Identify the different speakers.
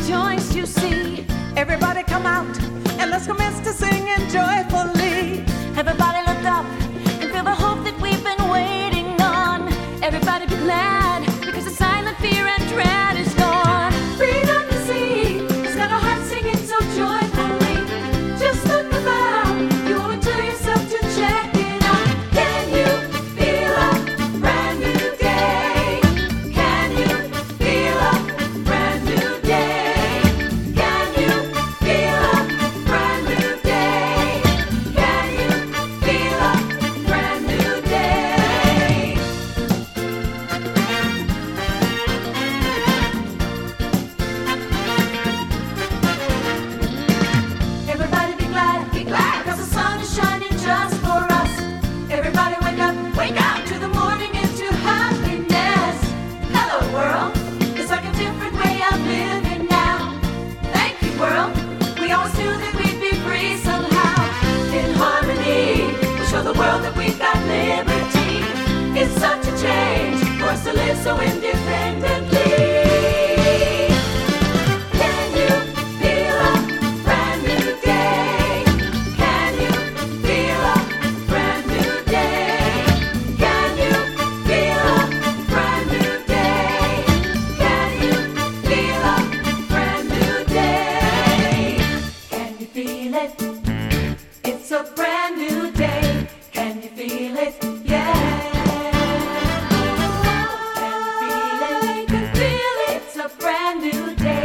Speaker 1: rejoice, you see.
Speaker 2: Everybody come out and let's commence to sing and joyfully.
Speaker 1: Everybody look up and feel the hope that we've been waiting on. Everybody be glad because the silent fear and dread is gone. Freedom to see, it's got our hearts singing so joyfully. Just look about, you owe it to yourself to check it out. Can you feel a brand new day? Can you feel a brand new day? Can you feel a brand new day? Can you feel a brand new day? Everybody be glad, because the sun is shining just for us. Everybody wake up to the morning into happiness. Hello world, it's like a different way of living now. Thank you world, we always knew that we'd be free somehow. In harmony, we'll show the world that we've got liberty. It's such a change for us to live so independently. Can you feel a brand new day? Can you feel a brand new day? Can you feel a brand new day? Can you feel a brand new day? Can you feel it? It's a brand new day. Can you feel it? Yeah. Can you feel it? It's a brand new day.